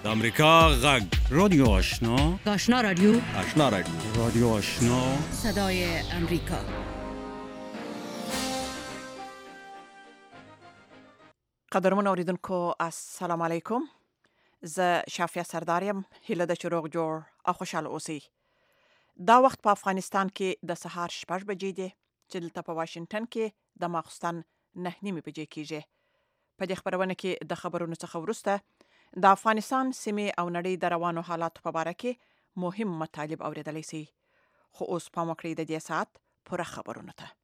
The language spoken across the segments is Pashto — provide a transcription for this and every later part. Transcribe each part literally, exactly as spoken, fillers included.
د امریکا غږ رادیو آشنا آشنا رادیو آشنا رادیو رادیو آشنا صدای امریکا. قدرمن اوریدونکو السلام علیکم. زه شافیه سرداریم. هیله ده چې روغ جوړ او خوشحال اوسئ. دا وخت په افغانستان کې د سهار شپږ بجې دي چې دلته په واشنگټن کې د ماخستن نه نیمې بجې کېږي. په دې خبرونه کې د خبرونو څخه وروسته د افغانستان سیمې او نړۍ د روانو حالاتو په اړه کې مهم مطالب اوریدلی شئ. خو اوس پام وکړئ د دې ساعت پوره خبرونو ته.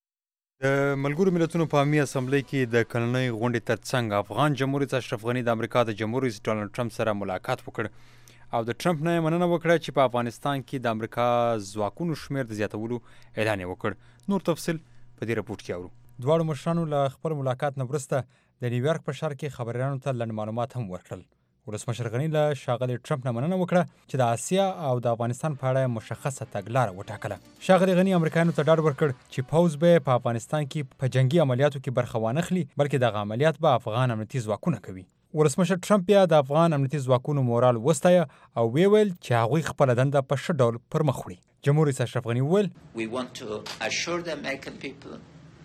د ملګرو ملتونو په عامې اسمبلی کې د کلنۍ غونډې ترڅنګ افغان جمهور رئیس اشرف غني د امریکا د جمهور رئیس ډانلډ ټرمپ سره ملاقات وکړ او د ټرمپ نه مننه وکړه چې په افغانستان کې د امریکا ځواکونو شمیر د زیاتولو اعلان وکړ. نور تفصیل په دې رپورټ کې اورو. دواړو مشرانو له خپل ملاقات نه وروسته د نیویارک په ښار کې خبریالانو ته لنډ معلومات هم ورکړل. ولسمشر غني له ښاغلي ټرمپ نه مننه وکړه چې د اسیا او د افغانستان په اړه مشخصه تګلاره وټاکله. ښاغلي غني امریکایانو ته ډاډ ورکړ چې پوځ به په افغانستان کې په جنگي عملیاتو کې برخه وانخلي، بلکې دغه عملیات به افغان امنیتي ځواکونه کوي. ولسمشر ټرمپ بیا د افغان امنیتي ځواکونو مورال وستایه او ویل چې هغوی خپله دنده په ښه ډول پر مخ وړي. جمهور رئیس اشرف غني وویل We want to assure the American people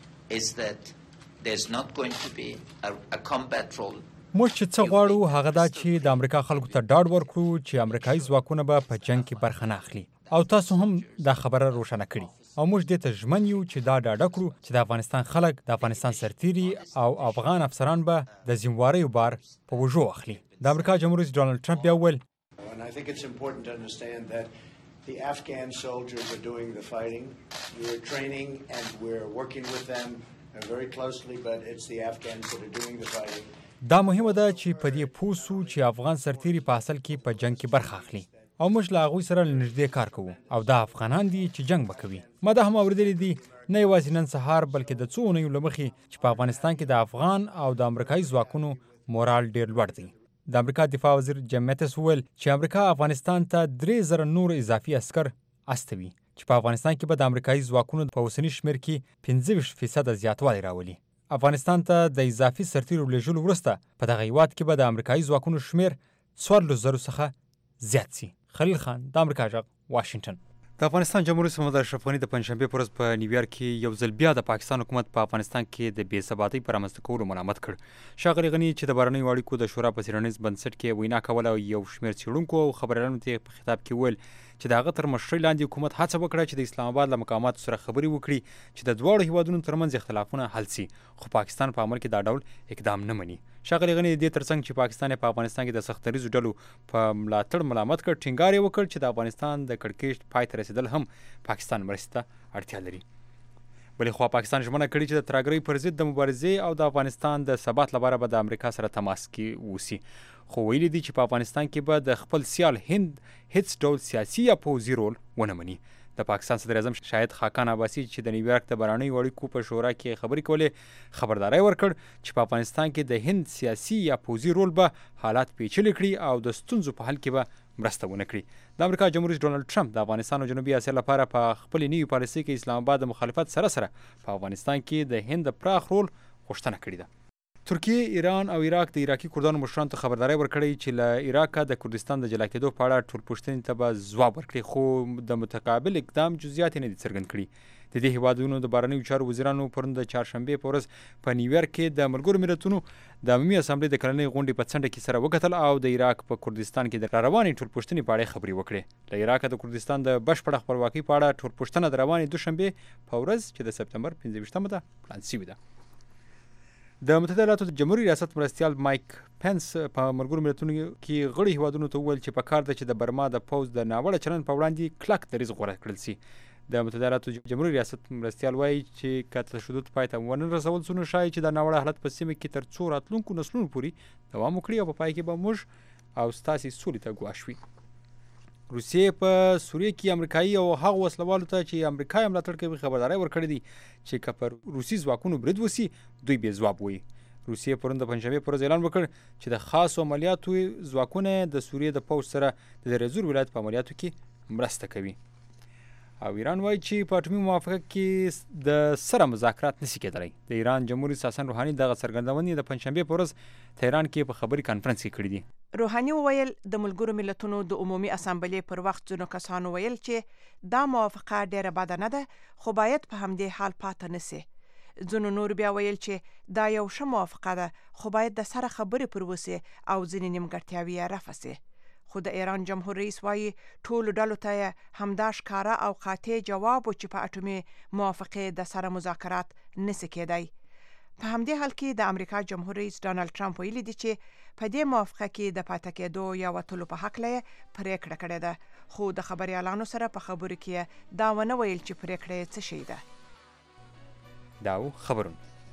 is that there's not going to be a, a combat role. موږ چې څه غواړو هغه دا چې د امریکا خلکو ته ډاډ ورکړو چې امریکایي ځواکونه به په جنگ کې برخه نه اخلي او تاسو هم دا خبره روښانه کړي او موږ دې ته ژمن یو چې دا ډاډه کړو چې د افغانستان خلک د افغانستان سرتیري او افغان افسران به د ذمهواریو بار په وژو اخلي. د امریکا جمهور رئیس ډانلډ ټرمپ بیا وویل And I think it's important to understand that the Afghan soldiers are doing the fighting. We're training and we're working with them very closely, but it's the Afghans that are doing the fighting. دا مهمه ده چې په دې پوه سو چې افغان سرتیري په اصل کې په جنگ کې برخه اخلي او موږ له هغوی سره نږدې کار کوو او دا افغانان دي چې جنگ به کوي. ما دا هم اورېدلی دي نه یوازې نن سهار بلکې د څو اونیو له مخې چې په افغانستان کې د افغان او د امریکایي ځواکونو مورال ډېر لوړ دی. د امریکا دفاع وزیر جیم میتس وویل چې امریکا افغانستان ته درې زره نور اضافي عسکر استوي چې په افغانستان کې به د امریکایي ځواکونو په اوسني شمېر کې پنځه ویشت فیصده زیاتوالی راولي. افغانستان ته د اضافي سرتیرو لېږلو وروسته په دغه هیواد کې به د امریکایي ځواکونو شمېر څوارلس زرو څخه زیات سي. خلیل خان، د امریکا غږ، واشنګټن. د افغانستان جمهور رئیس محمد اشرف غني د پنجشنبې په ورځ په نیویارک کې یو ځل بیا د پاکستان حکومت په افغانستان کې د بې ثباتۍ په رامنځته کولو ملامت کړ. ښاغلي غني چې د بهرنیو اړیکو د شورا په څېړنیز بنسټ کې وینا کوله او یو شمېر څېړونکو او خبریالانو ته په خطاب کې وویل چې د هغه تر مشرۍ لاندې حکومت هڅه وکړه چې د اسلام آباد له مقاماتو سره خبرې وکړي چې د دواړو هیوادونو ترمنځ اختلافونه حل سي، خو پاکستان په عمل کې دا ډول اقدام نه مني. ښاغلي غني د دې ترڅنګ چې پاکستان په افغانستان کې د سختدریځو ډلو په ملاتړ ملامت کړ، ټینګار یې وکړ چې د افغانستان د کړکېچ پای ته رسېدل هم پاکستان مرستې ته اړتیا لري. بلې خوا پاکستان ژمنه کړې چې د ترهګرۍ پر ضد د مبارزې او د افغانستان د ثبات لپاره به د امریکا سره تماس کې اوسي، خو ویلي دي چې په افغانستان کې به د خپل سیال هند هیڅ ډول سیاسي یا پوځي رول ونه مني. د پاکستان صدر اعظم شاهد خاقان عباسي چې د نیویارک د بهرنیو اړیکو په شورا کې خبرې کولې خبرداری ورکړ چې په افغانستان کې د هند سیاسي یا پوځي رول به حالات پیچلي کړي او د ستونزو په حل کې به مرسته ونه کړي. د امریکا جمهور رئیس ډانلډ ټرمپ د افغانستان او جنوبي اسیا لپاره په خپلې نوې پالیسۍ کې اسلام آباد د مخالفت سره سره په افغانستان کې د هند د پراخ رول غوښتنه کړې ده. ترکیه، ایران او عراق د عراقي کردانو مشرانو ته خبرداری ورکړی چې له عراقه د کردستان د جلا کېدو په اړه ټول پوښتنې ته به ځواب ورکړي، خو د متقابل اقدام جزئیات یې نه دي څرګند کړي. د دې هیوادونو د بهرنیو چارو وزیرانو پرون د چهارشنبې په ورځ په نیویارک کې د ملګرو ملتونو د عمومي اسامبلې د کلنۍ غونډې په څنډه کې سره وکتل او د عراق په کردستان کې د راروانې ټولپوښتنې په اړه خبرې وکړې. له عراقه د کردستان د بشپړه خپلواکۍ په اړه ټولپوښتنه د روانې دوشنبې په ورځ چې د سپتمبر پنځه ویشتمه ده پلان شوې ده. د متحده ایالاتو د جمهوري ریاست مرستیال مایک پنس په ملګرو ملتونو کې غړي هیوادونو ته وویل چې په کار ده چې د برما د پوځ د ناوړه چلند په وړاندې کلک دریځ غوره کړل سي. د متحده ایالاتو جمهوري ریاست مرستیال وایي چې که تشدد پای ته ونه رسول سو نو ښایي چې دا ناوړه حالت په سیمه کې تر څو راتلونکو نسلونو پورې دوام وکړي او په پای کې به موږ او ستاسې سولې ته ګواښ وي. روسیې په سوریه کې امریکایي او هغو وسلوالو ته چې امریکا یې ملاتړ کوي خبرداری ورکړې دي چې که پر روسي ځواکونو برید وسي دوی بې ځواب وي. روسیې پرون د پنجشنبې په ورځ اعلان وکړ چې د خاصو عملیاتو ځواکونه د سوریې د پوځ سره د دره زور ولایت په عملیاتو کې مرسته کوي. او ایران وایي چې په اټومي موافقه کې د سره مذاکرات نشي کېدلی. د ایران جمهور رئیس حسن روحاني دغه څرګندونې د پنجشنبې په ورځ تهران کې په خبري کانفرنس کې کړې دي. روحاني وویل د ملګرو ملتونو د عمومي اسامبلې پر وخت ځینو کسانو ویل چې دا موافقه ډیره بده نه ده، خو باید په همدې حال پاتې نشي. ځینو نور بیا ویل چې دا یو ښه موافقه ده، خو باید د سره خبرې پر وسي او ځینې نیمګړتیاوې یې رفع سي. خو د ایران جمهور رئیس وایي ټولو ډلو ته یې همدا ښکاره او قاطع جواب و چې په اټومي موافقې د سره مذاکرات نشي کېدی. په همدې حال کې د امریکا جمهور رئیس ډانلډ ټرمپ ویلي دی چې په دې موافقه کې د پاتې کېدو یا وتلو په حق له پریکړه کړې ده، خو د خبريالانو سره په خبرو کې دا ونه ویل چې پریکړه څه شي ده. داو خبرون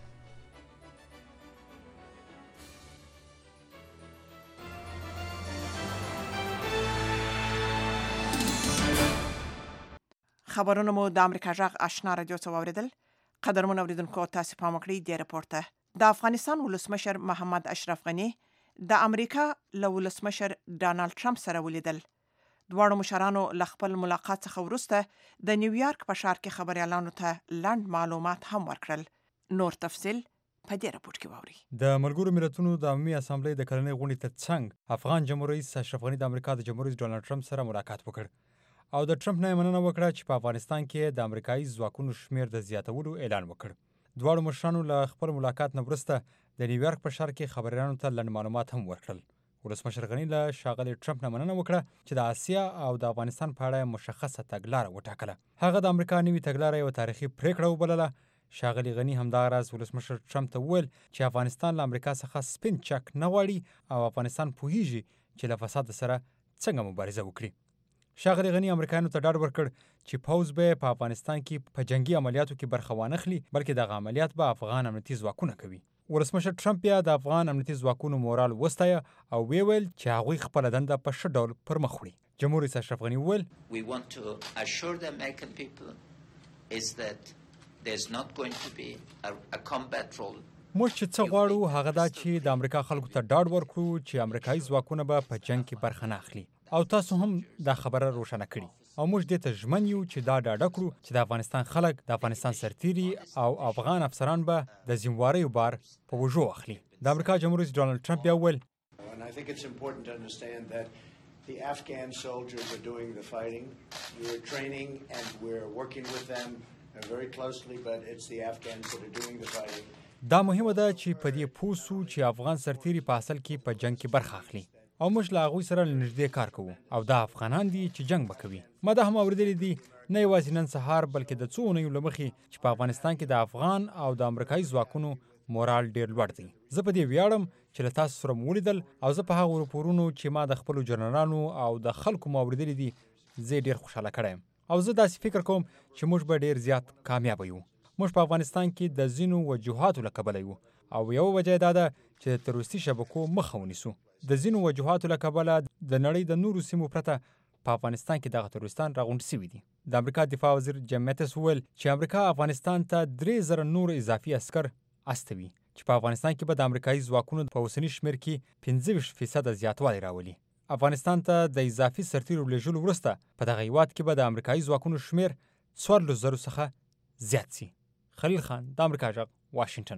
خبرونه مو د امریکا جغ آشنا رادیو څخه واوریدل. قدرمن اوریدونکو تاسو پام وکړئ د راپورته. د افغانستان ولسمشر محمد اشرف غنی د امریکا له ولسمشر ډانلډ ټرمپ سره ولیدل. دواړو مشرانو له خپل ملاقات څخه وروسته د نیویارک په ښار کې خبريالانو ته لنډ معلومات هم ورکړل. نور تفصیل په دې راپور کې واورئ. د ملګرو ملتونو د عمومي اسامبلې د کلنۍ غونډې ترڅنګ افغان جمهور رئیس اشرف غني د امریکا د جمهور رئیس ډانلډ ټرمپ سره ملاقات وکړ او د ټرمپ نه مننه وکړه چې په افغانستان کې د امریکایي ځواکونو شمیر د زیاتولو اعلان وکړ. دواړو مشرانو له خپل ملاقات نه وروسته د نیویارک په ښار کې خبريالانو ته لنډ معلومات هم ورکړل. ولسمشر غني له ښاغلي ټرمپ نه مننه وکړه چې د آسیا او د افغانستان په اړه مشخصه تګلاره وټاکله. هغه د امریکا نوې تګلاره یوه تاریخي پریکړه وبلله. ښاغلي غني همداراز ولسمشر ټرمپ ته وویل چې افغانستان له امریکا څخه سپین چک نه غواړي او افغانستان پوهیږي چې له فساد سره څنګه مبارزه وکړي. ښاغلي غني امریکایانو ته ډاډ ورکړ چې پوځ به په افغانستان کې په جنگي عملیاتو کې برخه وانخلي، بلکې دغه عملیات به افغان امنیتي ځواکونه کوي. ولسمشر ټرمپ بیا د افغان امنیتي ځواکونو مورال وستایه او ویل چې هغوی خپله دنده په ښه ډول پر مخ وړي. جمهور رئیس اشرف غني وویل We want to assure the American people is that there's not going to be a, a combat role. موږ چې څه غواړو هغه دا چې د امریکا خلکو ته ډاډ ورکړو چې امریکایي ځواکونه به په جنګ کې برخه نه اخلي او تاسو هم دا خبره روښانه کړي او موږ دې ته ژمن یو چې دا ډاډه کړو چې د افغانستان خلک د افغانستان سرتیري او افغان افسران به د ذمہواریو بار په وژو اخلي. د امریکا جمهور رئیس ډانلډ ټرمپ بیا وویل And I think it's important to understand that the Afghan soldiers are doing the fighting. We're training and we're working with them uh, very closely, but it's the Afghans that are doing the fighting. دا مهمه ده چې په دې پوه سو چې افغان سرتیري په اصل کې په جنگ کې برخه اخلي او موږ له هغوی سره له نږدې کار کوو او دا افغانان دي چې جنگ به کوي. ما دا هم اورېدلي دي نه یوازې نن سهار بلکې د څو اونیو له مخې چې په افغانستان کې د افغان او د امریکایي ځواکونو مورال ډېر لوړ دی. زه په دې ویاړم چې له تاسو سره مو ولیدل او زه په هغو راپورونو چې ما د خپلو جنرالانو او د خلکو مو اورېدلي دي زه ډېر خوشحاله کړی یم او زه داسې فکر کوم چې موږ به ډېر زیات کامیابه یو. موږ په افغانستان کې د ځینو وجوهاتو له کبله یو او یو وجه دا ده چې د تروریستي شبکو مخه ونیسو. د ځینو وجوهاتو له کبله د نړۍ د نورو سیمو پرته په افغانستان کې دغه تروریستان راغونډ سوي دي. د امریکا دفاع وزیر جیم میتس وویل چې امریکا افغانستان ته درې زره نور اضافي عسکر استوي چې په افغانستان کې به د امریکایي ځواکونو په اوسني شمېر کې پنځه ویشت فیصده زیاتوالی راولي. افغانستان ته د اضافي سرتیرو لېږلو وروسته په دغه هیواد کې به د امریکایي ځواکونو شمېر څوارلس زرو څخه زیات سي. خلیل خان د امریکا غږ واشنگټن.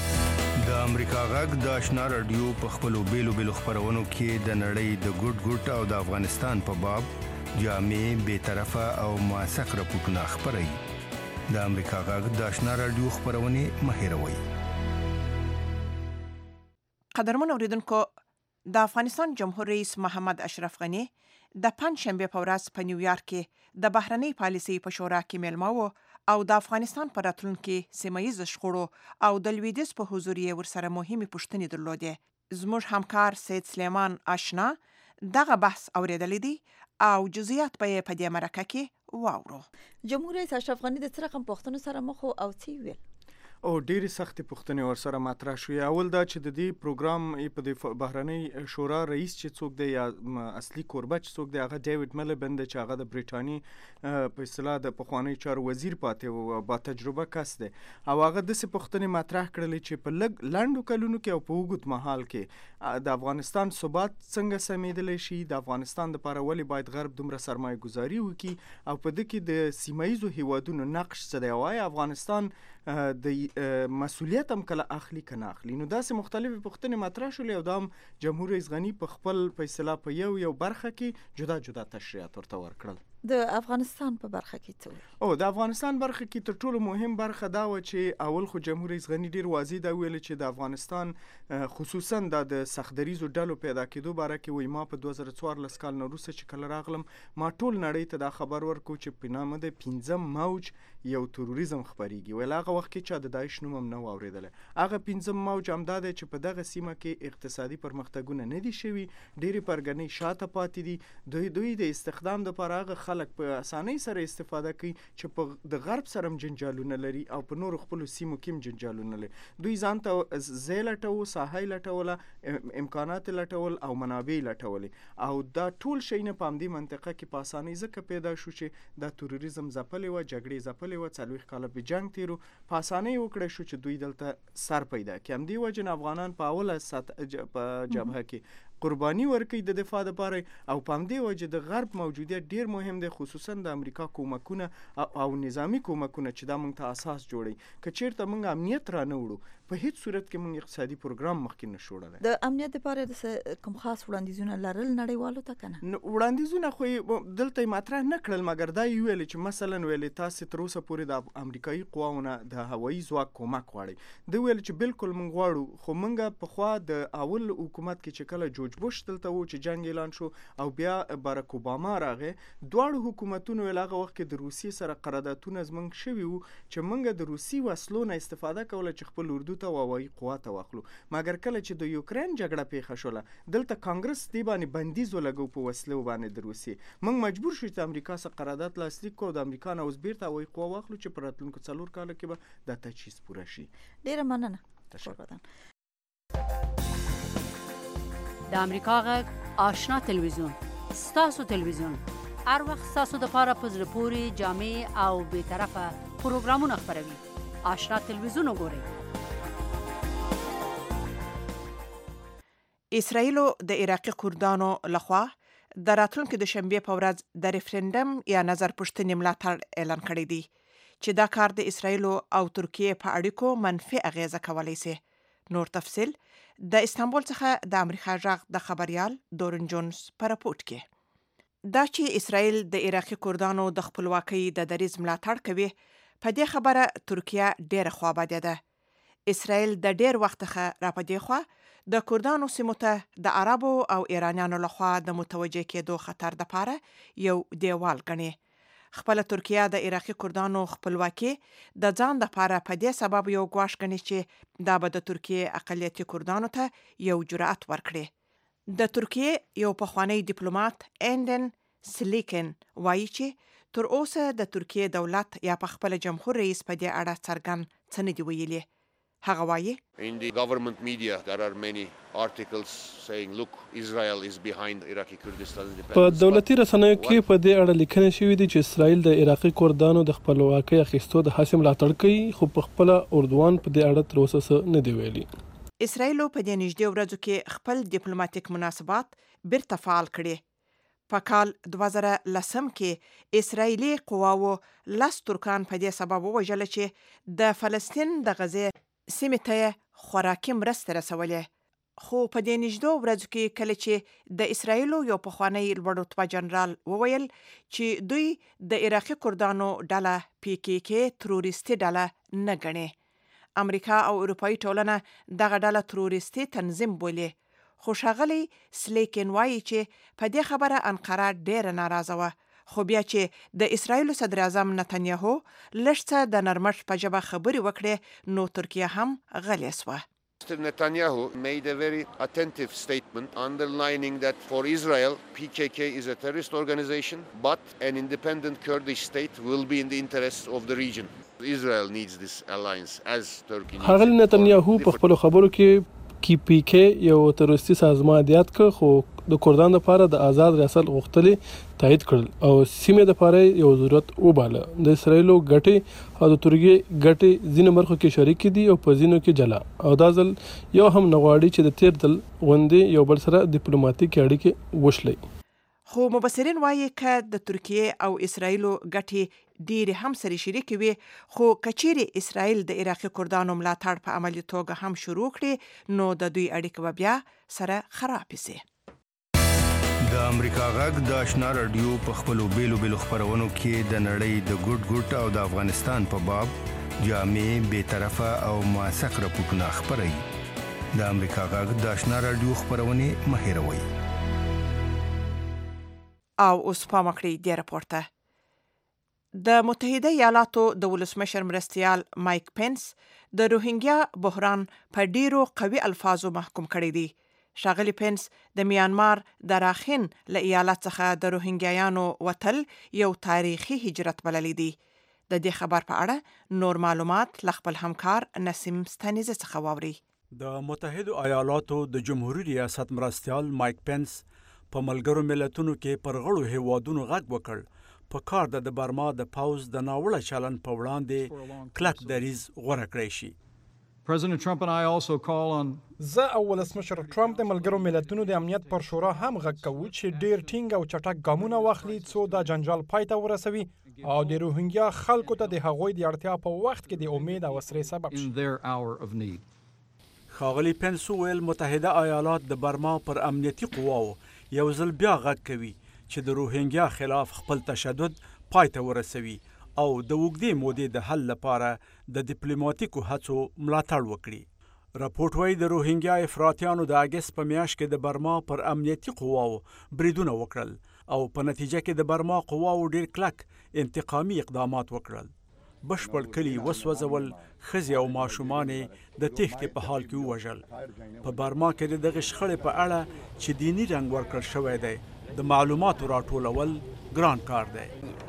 د امریکا غږ د آشنا رادیو په خپلو بیلو بیلو خپرونو کې د نړۍ د ګوټ ګوټ او د افغانستان په باب جامع بې طرفه او موثق راپورټونه خپروي. د امریکا غږ د آشنا رادیو خپرونې مه هېروئ. قدرمن اوریدونکو، د افغانستان جمهور رئیس محمد اشرف غنی د پنجشنبه په ورځ په نیویارک کې د بهرنۍ پالیسۍ په شورا کې میلمه و او د افغانستان په راتلونکي سیمه‌ییزو شخړو او د لویدیځ په حضور یې ورسره مهمې پوښتنې درلودې. زموږ همکار سید سلیمان آشنا دغه بحث اوریدلی دی او جزئیات به یې په دې مرکه کې واورو. جمهور رئیس اشرف غني د څه رقم پوښتنو سره مخ او څه ویل؟ او ډېری سختې پوښتنې ورسره مطرح شوې. اول دا چې د دې پروګرام په د بهرنۍ شورا رئیس چې څوک دی یا اصلي کوربه چې څوک دی هغه ډیوډ ملبند چې هغه د برټانیې په اصطلاح د پخواني چارو وزیر پاتې و، با تجربه کس دی او هغه داسې پوښتنې مطرح کړلې چې په لږ لنډو کلونو کې او په اوږد مهال کې د افغانستان ثبات څنګه سمېدلی شي، د افغانستان دپاره ولې باید غرب دومره سرمایه ګذاري وکړي او په دې کې د سیمه ییزو هیوادونو نقش څه دی او آیا افغانستان د مسؤلیت هم کله اخلي که نه اخلي. نو داسې مختلفې پوښتنې مطرح شولې او دا هم جمهور رئیس غني په خپل په اصطلاح په یو یو برخه کې جدا جدا تشریحات ورته ورکړل. د افغانستان په برخه کې څه او د افغانستان برخه کې تر ټولو مهم برخه دا و چې اول خو جمهور رئیس غني ډیر واضح دا ویل چې د افغانستان خصوصا د سختدریزو ډلو پیدا کېدو باره کې وایي ما په دوه زره څوارلس کال نه وروسته چې کله راغلم ما ټول نړۍ ته دا خبر ورکړو چې په نامه د پنځم موج یو تروریزم خپریږي. ویل هغه وخت کې چې د داعش نوم هم نه و اورېدلی. هغه پنځم موج همدا دی چې په دغه سیمه کې اقتصادي پرمختګونه نه دي شوي، ډېرې پرګنۍ شاته پاتې دي. دوی دوی د استخدام دپاره هغه خلک په اسانۍ سره استفاده کوي چې په د غرب سره هم جنجالونه لري او په نورو خپلو سیمو کې هم جنجالونه لري. دوی ځان ته ځای لټوو، ساحه یې لټوله، امکانات یې لټول او منابع یې لټولې او دا ټول شیونه په همدې منطقه کې په اسانۍ ځکه پیدا شو چې دا تروریزم ځپلې وه، جګړې ځپلې وه، څلوېښت کاله په جنګ تېرو، په اسانۍ وکړی شو چې دوی دلته سر پیدا کړي. همدې وجې نه افغانان په اوله سطح په جبهه کې قرباني ورکوي د دفاع دپاره او په همدې وجې د غرب موجودیت ډیر مهم دی، خصوصا د امریکا کومکونه او نظامی کومکونه چې دا موږ ته اساس جوړوي. که چیرته موږ امنیت را نه وړو په هیڅ صورت کې موږ اقتصادي پروګرام مخکې نه شو وړلی. د امنیت دپاره د کوم خاص وړاندیزونه لرل نړیوالو ته که نه؟ وړاندیزونه خو یې دلته یې مطرح نه کړل، مګر دا یې ویلې چې مثلا ویلې تاسې تر اوسه پورې د امریکایي قواونه د هوایي ځواک کومک غواړئ. دوی ویل چې بالکل موږ غواړو، خو موږ پخوا د اول حکومت کې چې کله جورج بوش دلته و چې جنګ اعلان شو او بیا باراک اوباما راغی، دواړو حکومتونو ویل هغه وخت کې د روسیې سره قراردادونه زموږ شوي وو چې موږ د روسي وسلو نه استفاده کوله چې خپل اردو ته او هوایي قوا ته واخلو. مګر کله چې د یوکرین جګړه پیښه شوله دلته کانګرس دې باندې بندیز ولګو په وسلو باندې د روسیې. موږ مجبور شو چې د امریکا سره قرارداد لاسلیک کړو، د امریکا نه اوس بیرته هوایي قوا واخلو چې په راتلونکو څلور کاله کې به دا تجهیز پوره شي. ډېره مننه. د امریکا غږ آشنا تلویزیون ستاسو تلویزیون هر وخت ستاسو دپاره په زړه پورې جامع او بېطرفه پروګرامونه خپروي. آشنا تلویزیون وګورئ. اسرائیلو د عراقي کردانو لخوا د راتلونکي د شنبې په ورځ د ریفرنډم یا نظر پوښتنې ملاتړ اعلان کړی دی چې دا کار د اسرائیلو او ترکیې په اړیکو منفي اغیزه کولی سي. نور تفصیل د استانبول څخه د امریکا غږ د خبريال دورن جونز په راپورټ کې. دا چې اسرائیل د عراقي کردانو د خپلواکۍ د دریځ ملاتړ کوي، په دې خبره ترکیه ډېره خوابدې ده. اسرائیل د ډېر وخت څخه را پدې خوا د کردانو سیمو ته د عربو او ایرانیانو لخوا د متوجه کېدو خطر دپاره یو دیوال ګڼي. خپل ترکیه د عراقي کردانو خپلواکي د ځان لپاره په دې سبب یو ګواښ ګڼي چې دا به د ترکیې اقلیتي کردانو ته یو جرأت ورکړي. د ترکیې یو پخوانی ډیپلوماټ ایندن سلیکن وایي چې تر اوسه د ترکیې دولت یا په خپل جمهور رئیس په دې اړه څرګند څه نه دي ویلي. هغه وایي In the government media there are many articles saying look Israel is behind Iraqi Kurdistan independence. په دولتي رسنیو کې په دې اړه لیکنې شوې دي چې اسرائیل د عراقي کردانو د خپلواکۍ اخیستو د هڅې ملاتړ کوي، خو په خپل اردوان په دې اړه تر اوسه څه نه دي ویلي. اسرائیل په دې نږدې ورځو کې خپل ډیپلوماټیک مناسبات بیرته فعال کړي. په کال دوه زره لسم کې اسرائیلي قواوو لس ترکان په دې سبب ووژل چې د فلسطین د غزې سیمې ته خوراکي مرستې رسولې. خو په دې نږدې ورځو کې کله چې د اسرائیلو یو پخوانی لوړ رتبه جنرال وویل چې دوی د عراقي کردانو ډله پی کې کې تروریستي ډله نه ګڼي. امریکا او اروپایي ټولنه دغه ډله تروریستي تنظیم بولي. خو ښاغلی سلیکن وایي چې په دې خبره انقره ډېره ناراضه وه، خو بیا چې د اسرائیلو صدر اعظم نتنیاهو لږ څه د نرمښت په ژبه خبرې وکړې، نو ترکیه هم غلې سوه. Mister Netanyahu made a very attentive statement underlining that for Israel, P K K is a terrorist organization, but an independent Kurdish state will be in the interests of the region. Israel needs this alliance as Turkey needs. ښاغلي نتنیاهو په خپل خبرو کې کی پی کې یو تروریستي سازمان یاد کړ خو د کردانو لپاره د آزاد ریاست غوښتنې تایید کړل او سیمې لپاره یو ضرورت وباله. د اسرایلو ګټې او د ترکیې ګټې ځینو برخو کې شریک دي او په ځینو کې جلا او دا ځل یو هم نه غواړي چې د تیر ځل غوندې یو بل سره ډیپلوماټیکې اړیکې وشلي. خو مبصرین وایي که د ترکیې او اسرایلو ګټې ډېرې هم سره شریکې وي خو کچېرې اسرایل د عراقي کردانو ملاتړ په عملي توګه هم شروع کړي نو د دوی اړیکې به بیا سره خرابې سي. د امریکا غږ د آشنا رادیو په خپلو بیلو بیلو خپرونو کې د نړۍ د ګوټ ګوټ او د افغانستان په باب جامع بې طرفه او موثق راپورټونه خپروي. د امریکا غږ د آشنا رادیو خپرونې مه هېروئ. او اوس پام وکړئ دې راپور ته. د متحده ایالاتو د ولسمشر مرستیال مایک پنس د روهینګیا بحران په ډیرو قوي الفاظو محکوم کړی دی. ښاغلي پنس د میانمار د راخین له ایالت څخه د روهینګیایانو وتل یو تاریخي هجرت بللی دی. د دې خبر په اړه نور معلومات له خپل همکار نسیم ستانیزه څخه واوري. د متحده ایالاتو د جمهوریت ریاست مرستیال مایک پنس په ملګرو ملتونو کې پر غړو هیوادونو غږ وکړ په کار د برما د پاوز د ناوړه چلن په وړاندې کلک دریځ غوره کړی شي. President Trump and I also call on زه او ولسمشر ټرمپ د ملګرو ملتونو د امنیت پر شورا هم غږ کوو چې ډیر ټینګ او چټک ګامونه واخلي څو دا جنجال پای ته ورسوي او د روهینګیا خلکو ته د هغوی د اړتیا په وخت کې د امید او سرې سبب شي. ښاغلي پنس ویل متحده ایالات د برما پر امنیتي قواو یو ځل بیا غږ کوي چې د روهینګیا خلاف خپل تشدد پای ته ورسوي او د اوږدې مودې د حل لپاره د ډیپلوماټیکو هڅو ملاتړ وکړي. راپورټ وایي د روهینګیا افراطیانو د اګست په میاشت کې د برما پر امنیتي قواو بریدونه وکړل او په نتیجه کې د برما قواو ډیر کلک انتقامي اقدامات وکړل. بشپړ کلی وسوځول، ښځې او ماشومان د تېښتې په حال کې ووژل. په برما کې د دغه شخړې په اړه چې دیني رنګ ورکړل شوی دی د معلوماتو راټولول ګران کار دی.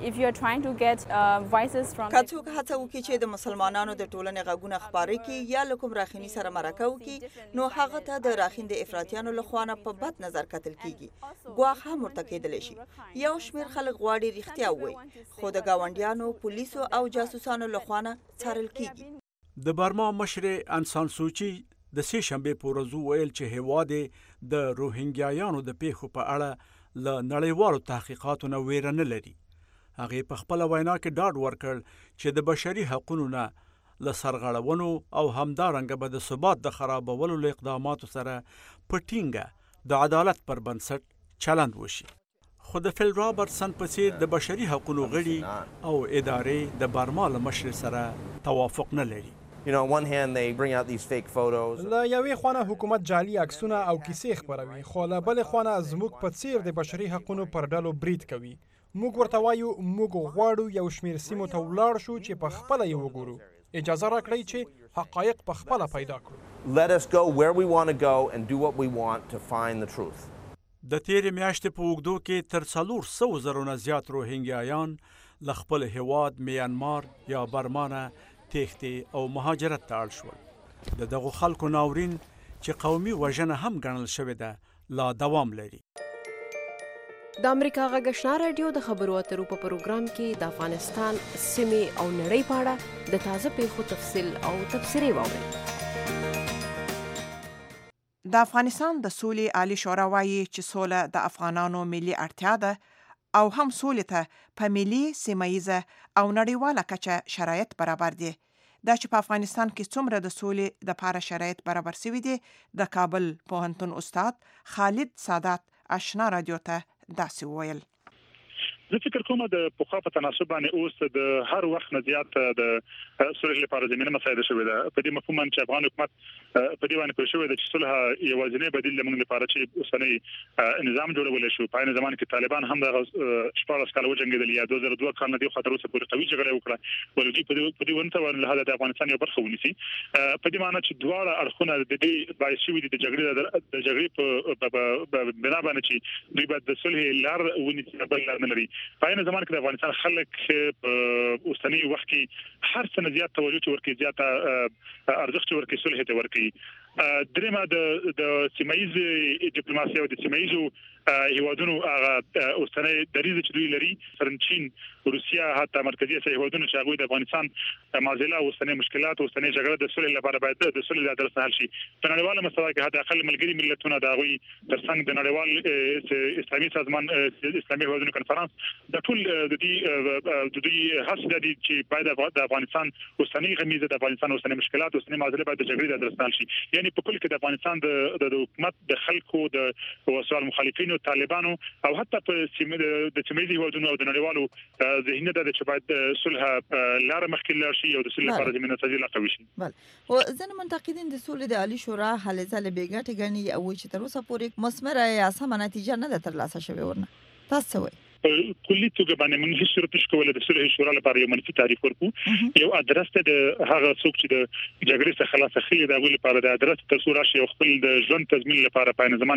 که څوک هڅه وکړي چې د مسلمانانو د ټولنې غږونه خپاره کړي یا له کوم راخیني سره مرکه وکړي نو هغه ته د راخین د افراطیانو له خوا نه په بد نظر کتل کیږي. ګواښ هم ورته کیدلی شي. یو شمېر خلک غواړي رښتیا ووایي خو د ګاونډیانو، پولیسو او جاسوسانو له خوا نه څارل کیږي. د برما مشر انسان سوچي د سې شنبې په ورځ ویل چې هیواد د روهینګیایانو د پیښو په اړه له نړیوالو تحقیقاتو نه ویره نه لري. هغې په خپله وینا کې ډاډ ورکړ چې د بشري حقونو نه له سرغړونو او همدارنګه به د ثبات د خرابولو له اقداماتو سره په ټینګه د عدالت پر بنسټ چلند وشي. خو د فیل رابرټسن په څیر د بشري حقونو غړي او ادارې د برما له مشر سره توافق نه لري. You know, on one hand, they bring out these fake photos. له یوې خوا نه حکومت جعلي عکسونه او کیسې خپروي خو له بلې خوا نه زموږ په څیر د بشري حقونو پر ډلو برید کوي. موږ ورته وایو موږ غواړو یو شمېر سیمو ته ولاړ شو چې په خپله یې وګورو. اجازه راکړئ چې حقایق په خپله پیدا کړو. Let us go where we want to go and do what we want to find the truth. د تیرې میاشتې په اوږدو کې تر څلور سوو زرو نه زیات روهینګیایان له خپل هیواد میانمار یا برما نه تېښتې او مهاجرت ته اړ شول. د دغو خلکو ناورین چې قومي وژنه هم ګڼل شوې ده لا دوام لري. د امریکا غږ آشنا راډیو د خبرو اترو په پروګرام کې د افغانستان سیمې او نړۍ په اړه د تازه پیښو تفصیل او تبصرې واورئ. د افغانستان د سولې عالی شورا وایي چې سوله د افغانانو ملي اړتیا ده او هم سولې ته په ملي، سیمه او نړیواله کچه شرایط برابر دي. دا چې په افغانستان کې څومره د سولې دپاره شرایط برابر شوي دي د کابل پوهنتون استاد خالد سادات آشنا راډیو ته داسې وویل. زه فکر کوم د پخوا په تناسب باندې اوس د هر وخت نه زیات د صلح لپاره زمینه مساعده شوې ده. په دې مفهوم چې افغان حکومت په دې باندې پوه شوی دی چې صلح یوازینی بدیل لمونږ لپاره چې اوسنی نظام جوړول شو. په عین زمان کې طالبان هم د شپاړس کاله وجنګېدل یا دوه زره دوه کال نه دی خو تر اوسه پورې قوي جګړه وکړه ولې دوی په دې ونته ورنه له د افغانستان یو برخه ونیسي. په دې معنی چې دواړه اړخونه د دې باعث شوي دي د جګړې د جګړې په بنا باندې چې دوی باید د صلح لار ونیسي بل لار نه لري. په عین زمان کې د افغانستان خلک په اوسنی وخت کې هر څه زیات توجه ورکړي زیات ارزښت ورکړي صلح ته ورکړي درېمه د د سیمایي ډیپلوماسي او د سیمایي هیوادونو هغه اوسنی دریځ چې دوی لري فرنچین روسیا حتی مرکزی اسیا هیوادونو چې هغه د افغانستان معضله او اوسنی مشکلات او اوسنی جګړه د صلح لپاره باید د صلح د درس حل شي په نړیواله مستوى کې حتی اقل ملګری ملتونه د غوي ترڅنګ د نړیوال اسلامي سازمان اسلامي هیوادونو کنفرانس د ټول د دې د دې هڅه د چې باید د افغانستان اوسنی غمیزه د افغانستان اوسنی مشکلات اوسنی معضله باید د جګړې د درس حل شي یعنی په کل کې د افغانستان د حکومت د خلکو د وسوال مخالفینو طالبانو او حتی په سیمه د سیمې هیوادونو او د نړیوالو ذهنیت د چې باید صلح لار مخکې لاړ شي او د صلح لپاره زمينه سازي قوي شي. بل او ځنه منتقدین د صلح د عالی شورا حل ځله بیګټ غني او چې تر اوسه پورې مثمره یا سم نتیجه نه ده ترلاسه شوې ورنه تاسو وایي کلی توګه باندې موږ هیڅ صورت نشو کولای د صلح شورا لپاره یو منفي تعریف ورکو یو ادرس ته د هغه څوک چې د جګړې څخه خلاص خلې د غوړي لپاره د ادرس تر څو راشي او خپل د ژوند تضمین لپاره په زمان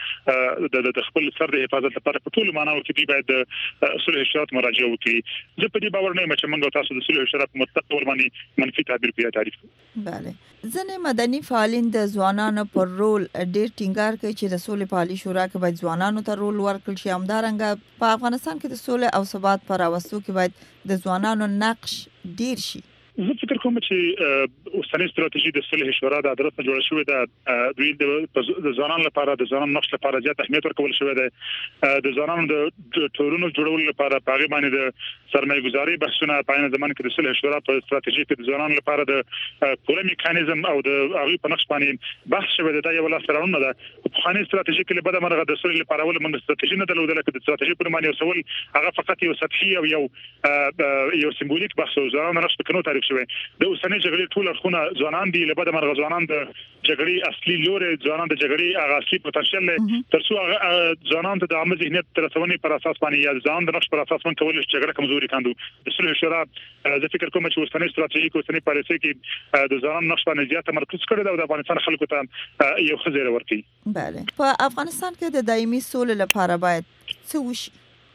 کې د د خپل سر د حفاظت لپاره په ټول معناو کې باید د صلح شورا مراجعه وکړي زه په دې باور نه یم چې موږ تاسو د صلح شورا په مستقبل باندې منفي تعبیر بیا تعریف بله ځنه مدني فعالین د ځوانانو پر رول ډېر ټینګار کوي چې د صلح په عالی شورا کې باید ځوانانو ته رول ورکړل شي همدارنګه په افغانستان کې د صلح او ثبات پر اوسو کې باید د ځوانانو نقش ډیر شي زه فکر کوم چې اوسنۍ ستراتیژي د صلح شورا د ادرس نه جوړه شوې ده دوی د ځوانانو لپاره د ځوانانو نقش لپاره زیات اهمیت ورکول شوی دی د ځوانانو د ټورونو جوړول لپاره په هغه باندې د سرمایه گذاري بحثونه په عین زمان کې د صلح شورا په ستراتیژي کې د ځوانانو لپاره د پوره میکانیزم او د هغه په نقش باندې بحث شوی دی دا یو لاس راوړنه ده په خاني ستراتیژي کې بده مرغه د صلح لپاره ول موږ ستراتیژي نه درلودل چې د ستراتیژي په معنی وسول هغه فقط یو سطحي او یو یو سمبولیک بحث او ځوانانو نقش په کنو تاریخ شوی د اوسنۍ جګړې ټول اړخونه ځوانان دي لبد مرغ ځوانان د جګړې اصلي لوري ځوانان د جګړې هغه اصلي پوتنشل ترڅو ځوانان ته د عامه ذهنیت تر څونی پر اساس باندې یا ځوان د نقش پر اساس باندې کول چې جګړه کمزوري کاندو د صلح شورا زه فکر کوم چې اوسنۍ ستراتیژي کو اوسنۍ پالیسي کې د ځوانان نقش باندې زیات تمرکز کړی دی او د افغانستان خلکو ته یو خزر ورکړي بله په افغانستان کې د دایمي سولې لپاره باید څه وشي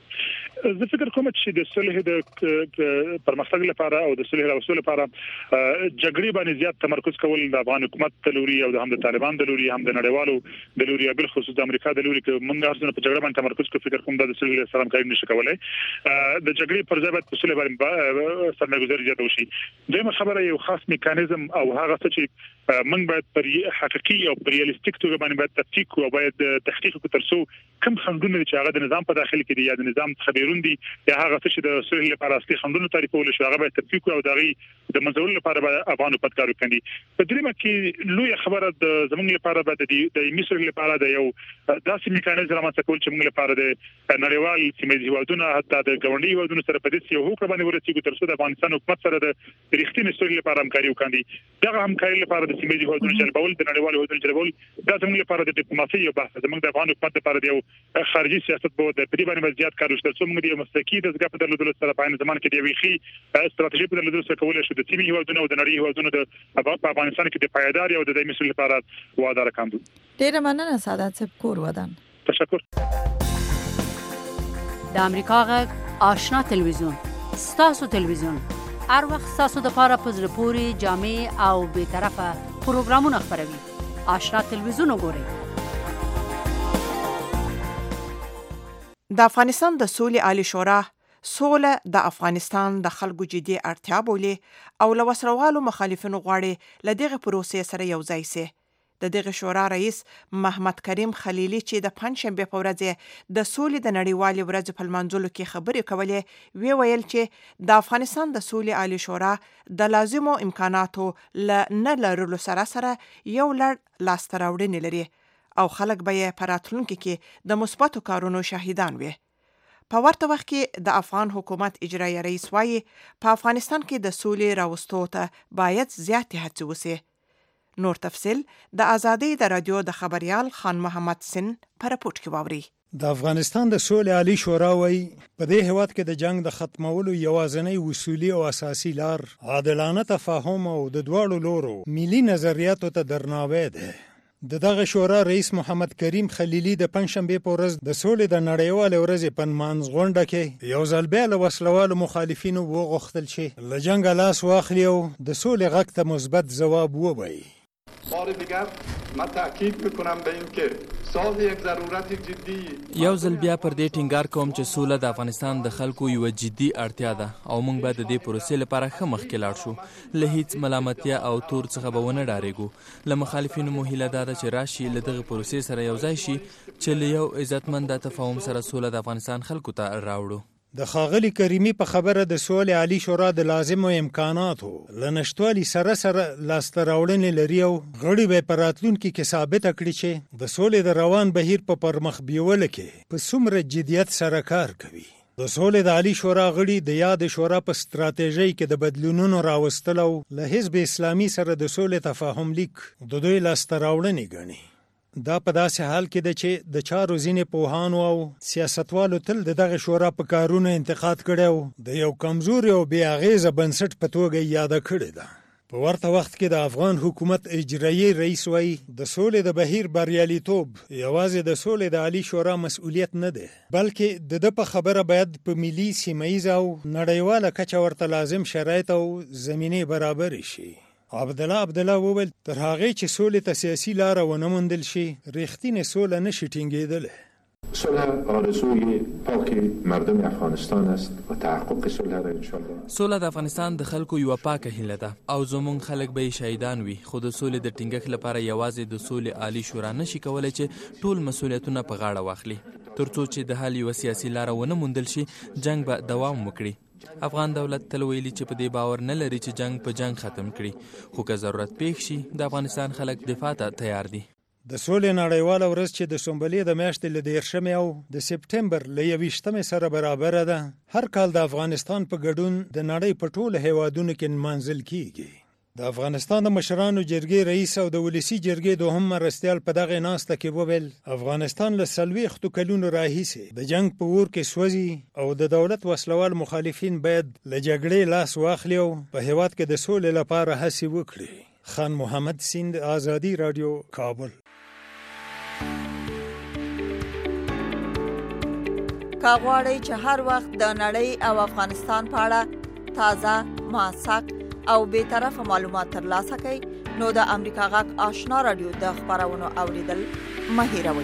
زه فکر کوم چې د صلح د پرمختګ لپاره او د صلح راوستلو لپاره جګړې باندې زیات تمرکز کول د افغان حکومت د لوري او د هم د طالبان د لوري هم د نړیوالو د لوري بل خصوص د امریکا د لوري کې موږ هرڅه په جګړه باندې تمرکز کوو فکر کوم د صلح سره کار نشي کولای د جګړې پر ځای باید په صلح باندې سرمایه گذاري زیات وشي دغه خبره یو خاص میکانیزم او هغه څه چې موږ باید پر حقيقي او ریالستیک توګه باندې باید تفکیک او باید تحقیق وکړو ترڅو کوم خندونه چې هغه د نظام په داخل کې دي یا د نظام خبرون دي یا هغه څه چې د صلح لپاره اصلي خندونه تعریفول شي هغه باید تفکیک او دغه د منځول لپاره افغان حکومت کار وکړي په دې مکه لوی خبره د زمونږ لپاره باید د مصر لپاره د یو داسې میکانیزم رامنځته کول چې موږ لپاره د نړیوال سیمې هیوادونو حتی د ګاونډي هیوادونو سره په دې یو حکم باندې ورسیږي ترڅو د افغانستان حکومت سره د ریښتینې صلح لپاره همکاري وکړي دغه همکاري لپاره د سیمې هیوادونو جلبول د نړیوال هیوادونو جلبول دا زموږ لپاره د ډیپلوماسي یو بحث زموږ د افغان حکومت لپاره د یو خارجي سیاست په د پری باندې زیات کار وشته چې موږ د مستقیم د ځګه په درلودلو سره په زمان کې د ویخي ستراتیژي په درلودلو سره کولای شو د سیمې هیوادونو او د نړۍ هیوادونو د په افغانستان کې د پایدار او د دایمي صلح لپاره وعده راکاندو ډیر مننه سعادت صاحب کور ودان تشکر د امریکا غږ آشنا تلویزیون ستاسو تلویزیون هر وخت ستاسو د لپاره په زړه پورې جامع او به طرفه پروګرامونه خبروي آشنا تلویزیون وګورئ د افغانستان د سولې عالی شورا سوله د افغانستان د خلکو جدي اړتیا بولي او له وسروالو مخالفینو غواړي له دغه پروسې سره یو ځای سي د دغه شورا رئیس محمد کریم خلیلی چې د پنځشنبه په ورځ د سولې د نړیوالې ورځې په لمانځلو کې خبرې کولې وی ویل چې د افغانستان د سولې عالی شورا د لازمو امکاناتو ل نه لرلو سره سره یو لړ لاسته راوړنې لري او خلک به یې په راتلونکي کې د مثبتو کارونو شاهدان وي په ورته وخت کې د افغان حکومت اجرایي رئیس وایي په افغانستان کې د سولې راوستو ته باید زیاتې هڅې وسي نور تفصیل د ازادي د رادیو د خبريال خان محمد سن په راپورټ کې واوري د افغانستان د سولې عالی شورا وایي په دې هیواد کې د جنگ د ختمولو یوازینی اصولي او اساسي لار عادلانه تفاهم او د دواړو لورو ملي نظریاتو ته درناوی دی د دغه شورا رئیس محمد کریم خلیلی د پنځشنبه په ورځ د سولې د نړیوال ورځې په نمانځ غونډه کې یو ځل بیا له وسلوالو مخالفینو وغوښتل چې له جنګ لاس واخلي او د سولې غږ ته مثبت ځواب ووایي. بار دیگر من تاکید میکنم به این که ساز یک ضرورت جدی یو ځل بیا پر دې ټینګار کوم چې سوله د افغانستان د خلکو یو جدي اړتیا ده او موږ باید د دې پروسې لپاره ښه مخکې لاړ شو. له هیڅ ملامتیا او تور څخه به ونه ډارېږو. له مخالفینو مو هیله دا ده چې راشي له دغه پروسې سره یو ځای شي چې له یو عزتمند تفاهم سره سوله د افغانستان خلکو ته راوړو. د ښاغلي کریمي په خبره د سولې عالی شورا د لازمو امکاناتو له نشتوالي سره سره لاسته راوړنې لري او غړي به په راتلونکي کې ثابته کړي چې د سولې د روان بهیر په پرمخ بیولو کې په څومره جدیت سره کار کوي. د سولې د عالی شورا غړي د یاد شورا په ستراتیژۍ کې د بدلونونو راوستل او له حزب اسلامي سره د سولې تفاهم لیک د دوی لاسته راوړنې ګڼي. دا په داسې حال کې ده چې د چارو ځینې پوهانو او سیاستوالو تل د دغه شورا په کارونو انتقاد کړی او د یو کمزوري او بې اغېزه بنسټ په توګه یاده کړې ده. په ورته وخت کې د افغان حکومت اجرایي رئیس وایي د سولې د بهیر بریالیتوب یوازې د سولې د عالی شورا مسؤلیت نه دی، بلکې د ده په خبره باید په ملي، سیمه او نړیواله کچه ورته لازم شرایط او زمینې برابرې شي. عبدالله عبدالله وویل تر هغې چې سولې ته سیاسي لاره ونه موندل شي ریښتینې سوله نشي ټینګېدلی. صلح آرزوی پاک مردم افغانستان است و تحقق صلح را انشالله. سوله د افغانستان د خلکو یوه پاکه هیله ده او زموږ خلک به یې شهیدان وي، خو د سولې د ټینګښت لپاره یوازې د سولې عالی شورا نشي کولی چې ټول مسؤلیتونه په غاړه واخلي. تر څو چې د حل یوه سیاسي لاره ونه موندل شي جنګ به دوام وکړي. افغان دولت تل ویلي چې په دې باور نه لري چې جنگ په جنگ ختم کړي، خو که ضرورت پیښ شي د افغانستان خلک دفاع ته تیار دي. د سولې نړیواله ورځ چې د سنبلې د میاشتې له دېرشمې او د سپټمبر له یویشتمې سره برابره ده، هر کال د افغانستان په ګډون د نړۍ په ټولو هیوادونو کې نمانځل کیږي. د افغانستان د مشرانو جرګې رئیس او د ولسي جرګې دوهم مرستیال په دغه ناسته کې وویل افغانستان له څلوېښتو کلونو راهیسې د جنګ په اور کې سوځي او د دولت وسلوال مخالفین باید له جګړې لاس واخلي او په هیواد کې د سولې لپاره هڅې وکړي. خان محمد سیند، آزادي رادیو، کابل. کاغواړی چې هر وخت د نړۍ او افغانستان په اړه تازه، موثق او بې طرفه معلومات ترلاسه کړئ نو د امریکا غږ آشنا رادیو د خبرونو اوریدل مه هیروئ.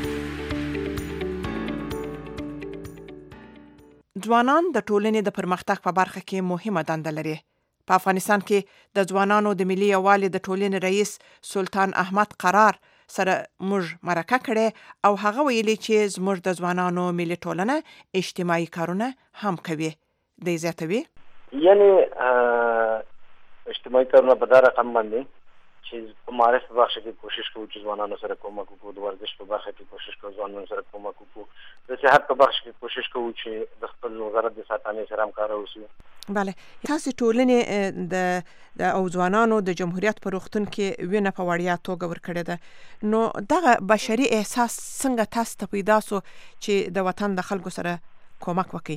ځوانان د ټولنې د پرمختګ په برخه کې مهمه دنده لري. په افغانستان کې د ځوانانو د ملي یووالي د ټولنې رئیس سلطان احمد قرار سره موږ مرکه کړې او هغه ویلي چې زموږ د ځوانانو ملي ټولنه اجتماعي کارونه هم کوي. دی زیاتوي یعنی اجتماعي کارونه په دا رقم باندې چې په معرف په برخه کې کوشش کوو چې ځوانانو سره کومک وکړو، د ورزش په برخه کې کوشش کوو ځوانانو سره کومک وکړو، د صحت په برخه کې کوشش کوو چې د خپل وزارت د ساتنې سره همکاره اوسو. بله، تاسو ټولنې د او ځوانانو د جمهوریت په روغتون کې وینه په وړیا توګه ورکړې ده، نو دغه بشري احساس څنګه تاسو ته پیدا سو چې د وطن د خلکو سره کومک وکړي؟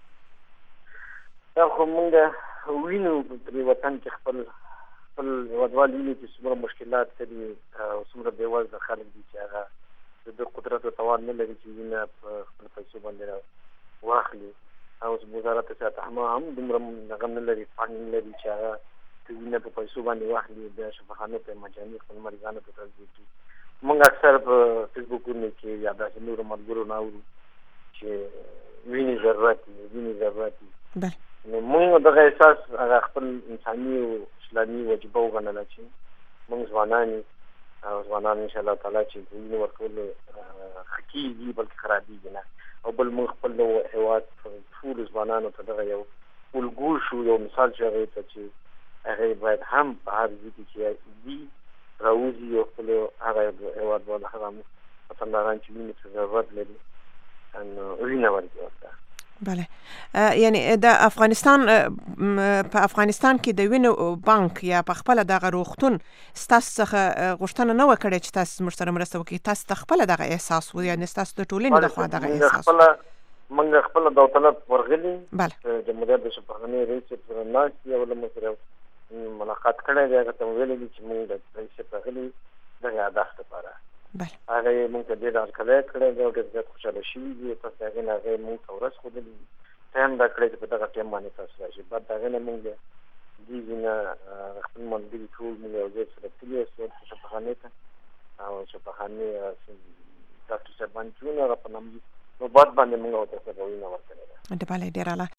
دا خو موږ وینو په وطن کې خپل خپل هیوادوال ویني چې څومره مشکلات لري او څومره بېوزله خلک دي چې هغه د قدرت او توان نه لري چې وینه په خپل پیسو باندې واخلي، او وزارت صحه هم دومره هغه نه لري، فنډ نه لري چې هغه د وینه په پیسو باندې واخلي، د شفاخانو په مجاني خپل مریضانو ته ترجیح کړي. موږ اکثر په فیسبوکونو کې یا داسې نورو ملګرو نه اورو چې وینې ضرورت دي، وینې ضرورت دي. نو موږ دغه احساس هغه خپل انساني او اسلامي وجیبه وګڼله چې موږ ځوانان او ځوانان انشاءالله تعالی چې د وینې ورکولو ښه کېږي بلکې خرابېږي نه، او بل موږ خپل د هېواد ټولو ځوانانو ته دغه یو الګو شو، یو مثال شو هغې ته چې هغې باید هم په هر ځای کې چې دي راوځي او خپل هغه هېواد باندې هغه وطنداران چې وینې ته ضرورت لري وینه ورکړي ورته. بله، یعنی د افغانستان په افغانستان کې د وینو بانک یا په خپل دغه روغتون ستاسو څخه غوښتنه نه وکړي چې تاسو موږ سره مرسته وکړي، تاسو ته خپل دغه احساس و، یعنی تاسو د ټولنې د خوا دغه احساس موږ خپل داوطلب ورغلي. بله، جمهوریت د شفاخانې رئیس سره ناست یو له موږ سره ملاقات کړی دی، هغه ته ویلي دي چې موږ د رئیس ورغلي دغه هدف لپاره هغه موږ ته ډېر هرکلی کړی دی او ډېر زیات خوشحاله شوي دي. پس د هغې نه هغې موږ ته ورځ ښودلي ټایم دا کړی چې په دغه ټایم باندې تاسو راشئ. بعد د هغې نه موږ دې ځینه خپل ملګري ټول موږ یو ځای سره تللي یو شفاخانې ته او شفاخانې ډاکټر صاحبان چې وو هغه په نوبات باندې موږ ورته سره وینه ورکړې ده. د بله ډېر اعلی.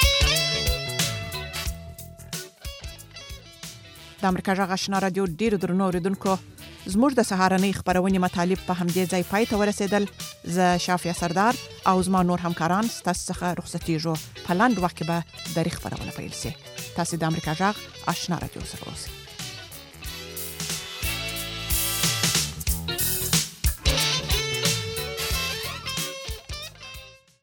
د امریکا غږ آشنا رادیو ډېرو درنو اورېدونکو، زموږ د سهارنۍ خپرونې مطالب په همدې ځای پای ته ورسېدل. زه شافیه سردار او زما نور همکاران ستاسو څخه رخصتېږو. په لنډ وخت کې به درې خپرونه پیل شي. تاسو د امریکا غږ آشنا رادیو سره اوسئ.